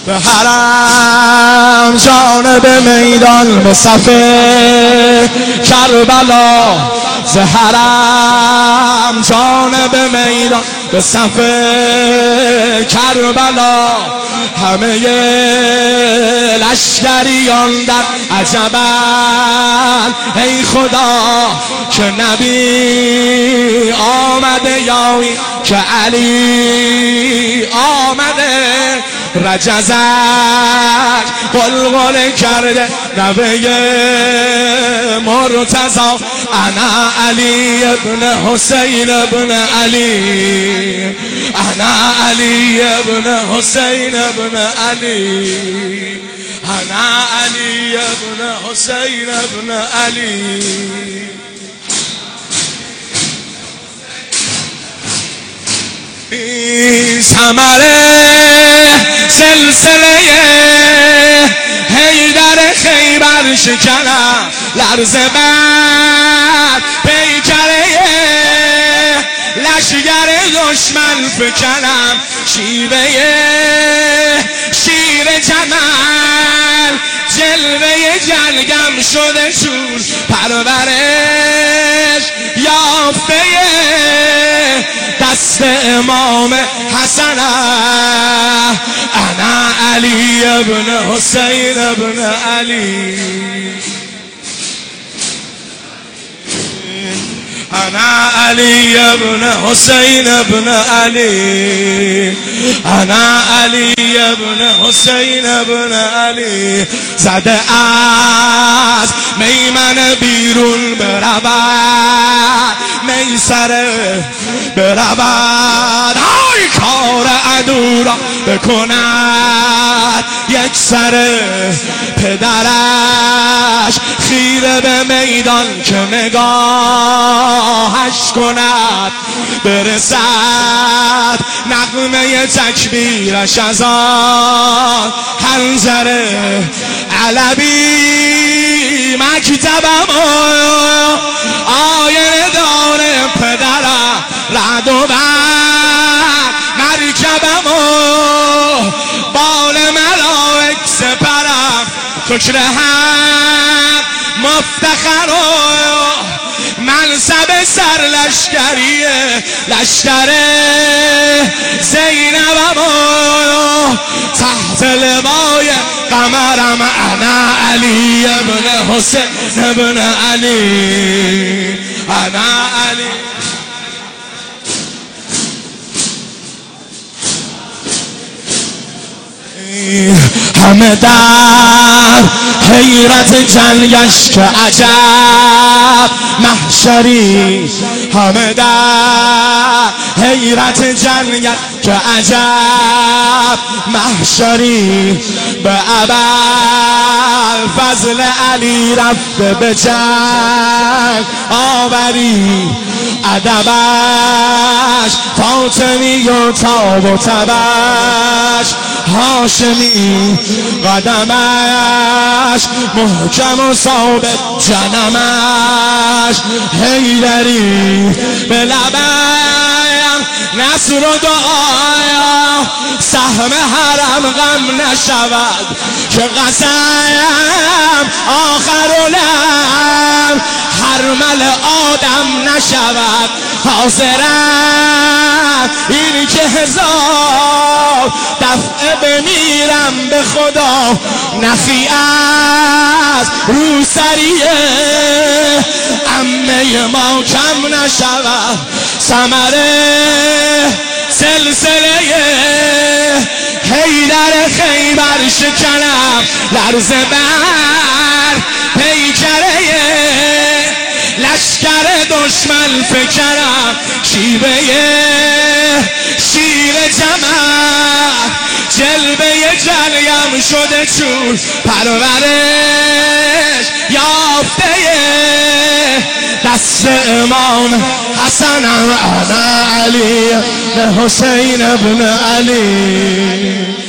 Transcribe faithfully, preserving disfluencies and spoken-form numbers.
به حرم جانب میدان به صف کربلا، ز حرم جانب میدان به صف کربلا، همه لشکریان در عجبن ای خدا که نبی آمده یایی که علی آمده، رجزک قلقل کرده نبی مرتضی، انا علی ابن حسین ابن علی، انا علی ابن حسین ابن علی، انا علی ابن حسین ابن علی. ثمر سلسله حیدر خیبر شکنم، لرز بر پیکره لشگر دشمن فکنم، شیوه شیر جمل جلوه جلگم شده چون پرورش یافته دست امام حسن، انا علی ابن حسین ابن علی، انا علی ابن حسین ابن علی، انا علی ابن حسین ابن علی. زده از میمن بیرون برود، میسره برود، آی کار عدو را بکند یک سر، پدرش خیره به میدان که نگاهش کند، برسد نغمه تکبیرش از آن حنظره، علوی مکتبم آینه داره پدرم، رعد و برق مرکبم بال ملائک سپرم، فکر هم مفتخر منصب سر لشکری لشکر زینبم تحت لوای قمرم، انا علی ابن حسین ابن علی، انا علی. همه در حیرت جنگش که عجب محشری، همه در حیرت جنگش که عجب محشری، به ابوالفضل علی رفته به جنگ آوری، ادبش فاطمی و تاب و تبش هاشمی، قدمش محکم و ثابت جنمش حیدری، به لبم نصر و دعایا سهم حرم غم نشود، که قسم آخر و لم حرمل آدم نشود، حاضرم این که هزار دفعه بمیرم به خدا، نفی از روسریه عمه ما کم نشود، ثمر سلسله حیدر خیبر شکنم، لرز بر پیکره لشکر دشمن فکرم، شیوه شیر جمل جلوه جلیم شده چون پرورش یافته دست امام حسنم، انا علی حسین ابن علی.